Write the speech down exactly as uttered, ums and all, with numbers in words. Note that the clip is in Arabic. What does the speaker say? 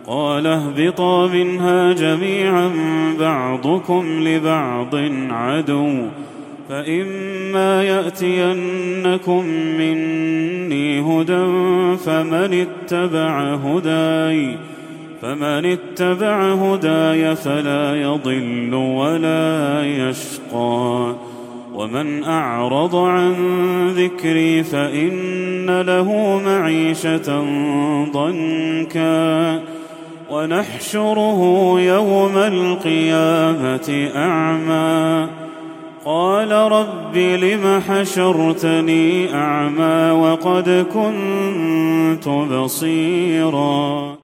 قال اهبطا منها جميعا بعضكم لبعض عدو فإما يأتينكم مني هدى فمن اتبع هداي فمن اتبع هداي فلا يضل ولا يشقى ومن أعرض عن ذكري فإن له معيشة ضنكا ونحشره يوم القيامة أعمى قال رب لم حشرتني أعمى وقد كنت بصيرا